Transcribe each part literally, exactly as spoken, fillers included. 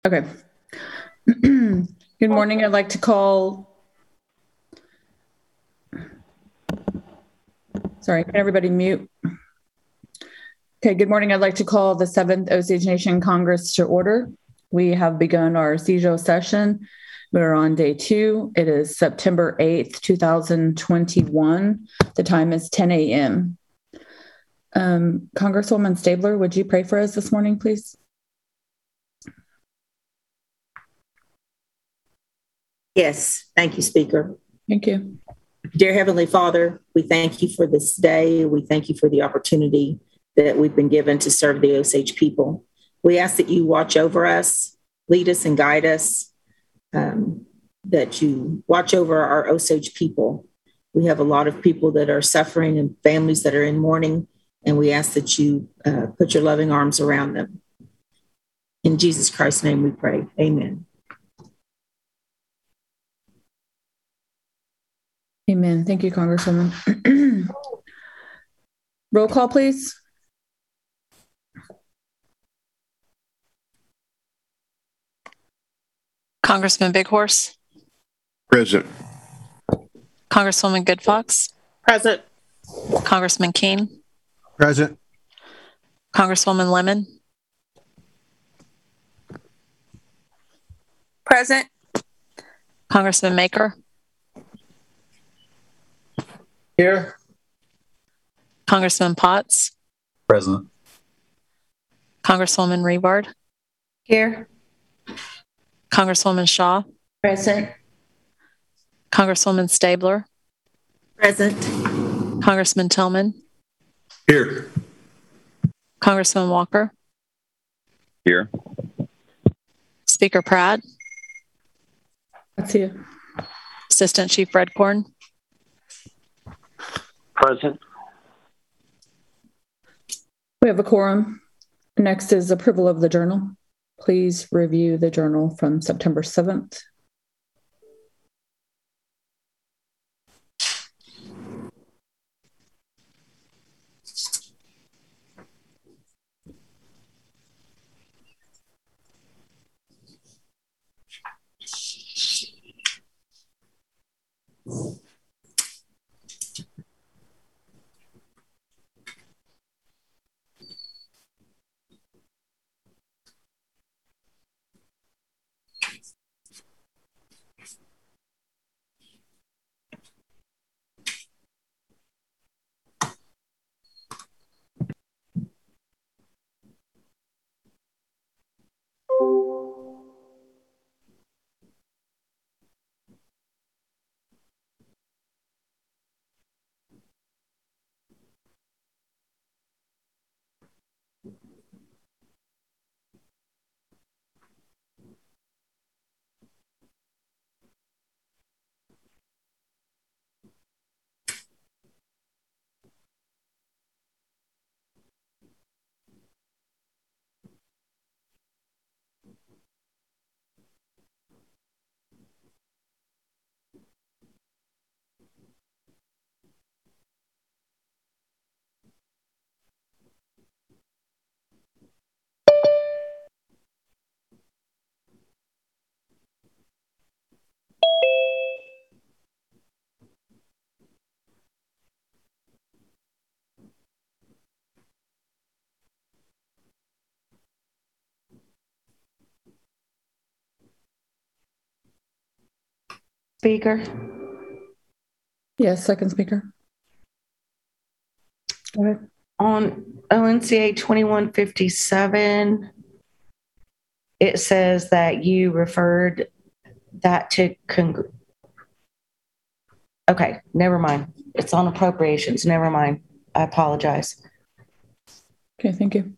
Okay. Good morning. I'd like to call. Sorry, can everybody mute? Okay, good morning. I'd like to call the seventh Osage Nation Congress to order. We have begun our C J O session. We're on day two. It is September eighth, two thousand twenty-one. The time is ten a.m. Um, Congresswoman Stabler, would you pray for us this morning, please? Yes, thank you, Speaker. Thank you. Dear Heavenly Father, we thank you for this day. We thank you for the opportunity that we've been given to serve the Osage people. We ask that you watch over us, lead us and guide us, um, that you watch over our Osage people. We have a lot of people that are suffering and families that are in mourning, and we ask that you uh, put your loving arms around them. In Jesus Christ's name we pray. Amen. Amen. Thank you, Congresswoman. Roll call, please. Congressman Big Horse. Present. Congresswoman Good Fox. Present. Congressman Keene. Present. Congresswoman Lemon. Present. Congressman Maker. Here. Congressman Potts. Present. Congresswoman Revard. Here. Congresswoman Shaw. Present. Congresswoman Stabler. Present. Congressman Tillman. Here. Congressman Walker. Here. Speaker Pratt. That's you. Assistant Chief Redcorn. Present. We have a quorum. Next is approval of the journal. Please review the journal from September seventh. Speaker. Yes, second speaker. Go ahead. On O N C A twenty-one fifty-seven, it says that you referred that to congr- okay, never mind. It's on appropriations. Never mind. I apologize. Okay, thank you.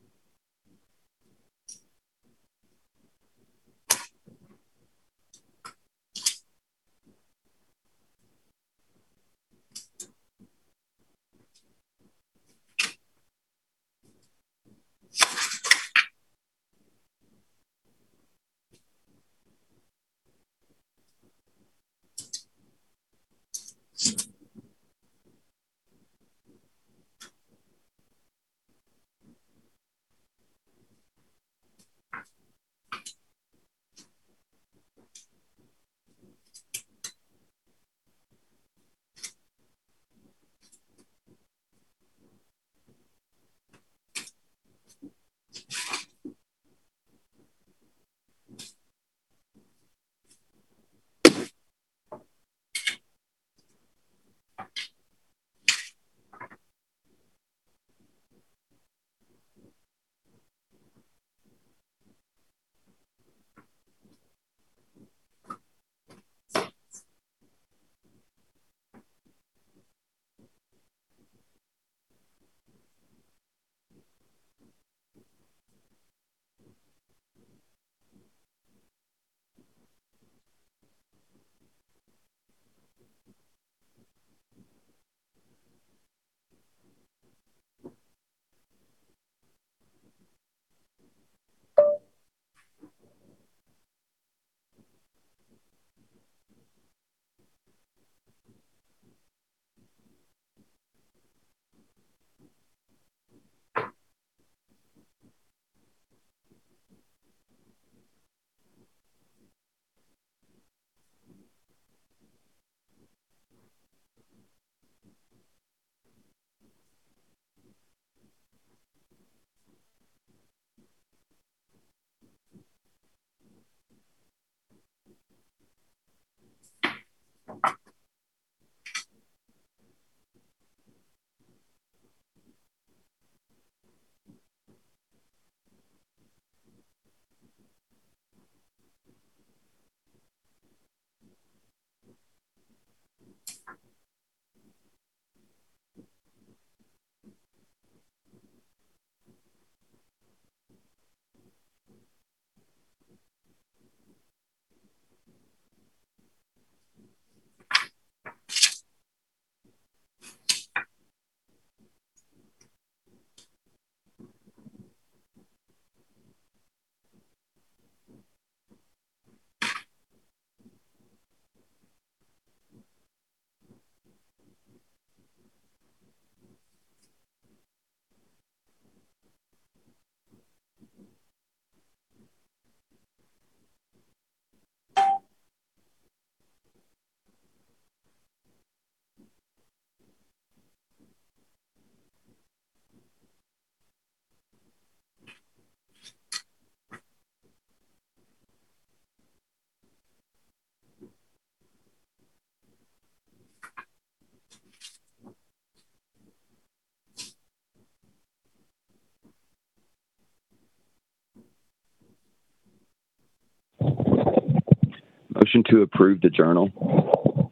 Motion to approve the journal.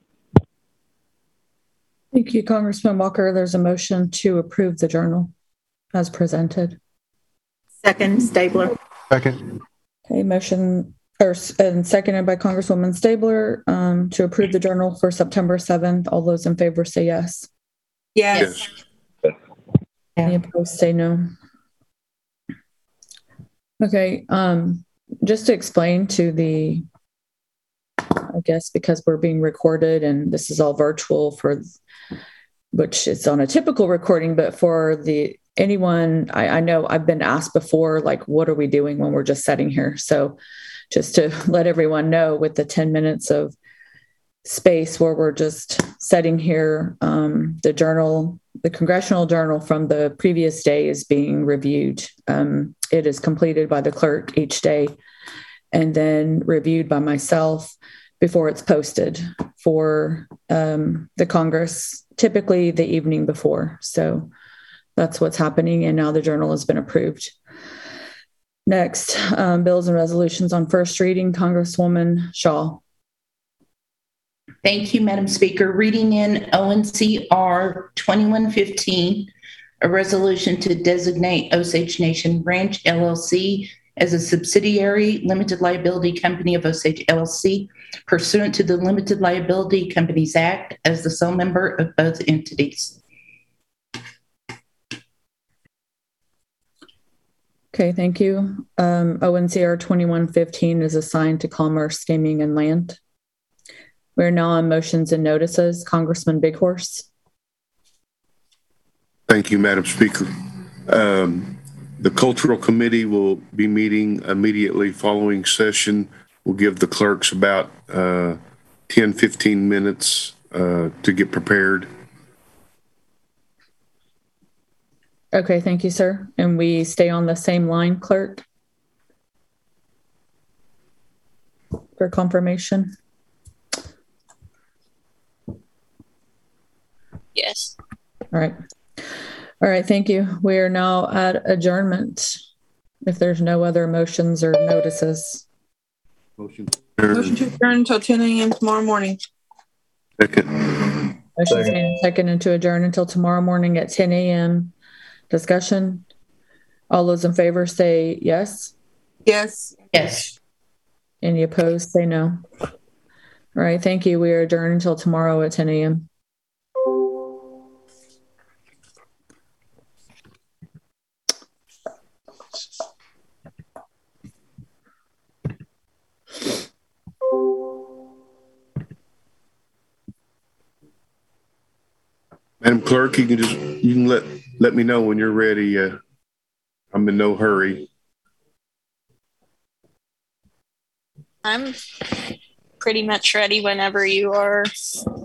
Thank you, Congressman Walker. There's a motion to approve the journal as presented. Second, Stabler. Second. Okay, motion or and seconded by Congresswoman Stabler um, to approve the journal for September seventh. All those in favor say yes. Yes. Yes. Any opposed say no. Okay, um, just to explain to the, I guess because we're being recorded and this is all virtual for, which is on a typical recording, but for the anyone, I, I know I've been asked before, like, what are we doing when we're just sitting here? So just to let everyone know, with the ten minutes of space where we're just sitting here, um, the journal, the congressional journal from the previous day is being reviewed. Um, it is completed by the clerk each day and then reviewed by myself before it's posted for um, the Congress, typically the evening before. So that's what's happening. And now the journal has been approved. Next, um, bills and resolutions on first reading. Congresswoman Shaw. Thank you, Madam Speaker. Reading in O N C R twenty-one fifteen, A resolution to designate Osage Nation Ranch L L C as a subsidiary limited liability company of Osage L L C pursuant to the Limited Liability Companies Act as the sole member of both entities. Okay, thank you. Um, O N C R twenty-one fifteen is assigned to Commerce, Gaming, and Land. We're now on motions and notices. Congressman Bighorse. Thank you, Madam Speaker. Um, the Cultural Committee will be meeting immediately following session. We'll give the clerks about uh, ten, fifteen minutes uh, to get prepared. Okay, thank you, sir. And we stay on the same line, clerk, for confirmation. Yes. All right. All right, thank you. We are now at adjournment. If there's no other motions or notices. Motion. Motion to adjourn until ten a.m. tomorrow morning. Second. Motion's made and seconded to adjourn until tomorrow morning at ten a.m. Discussion. All those in favor say yes. Yes. Yes. Any opposed say no. All right, thank you. We are adjourned until tomorrow at ten a.m. Madam Clerk, you can just you can let let me know when you're ready. Uh, I'm in no hurry. I'm pretty much ready whenever you are.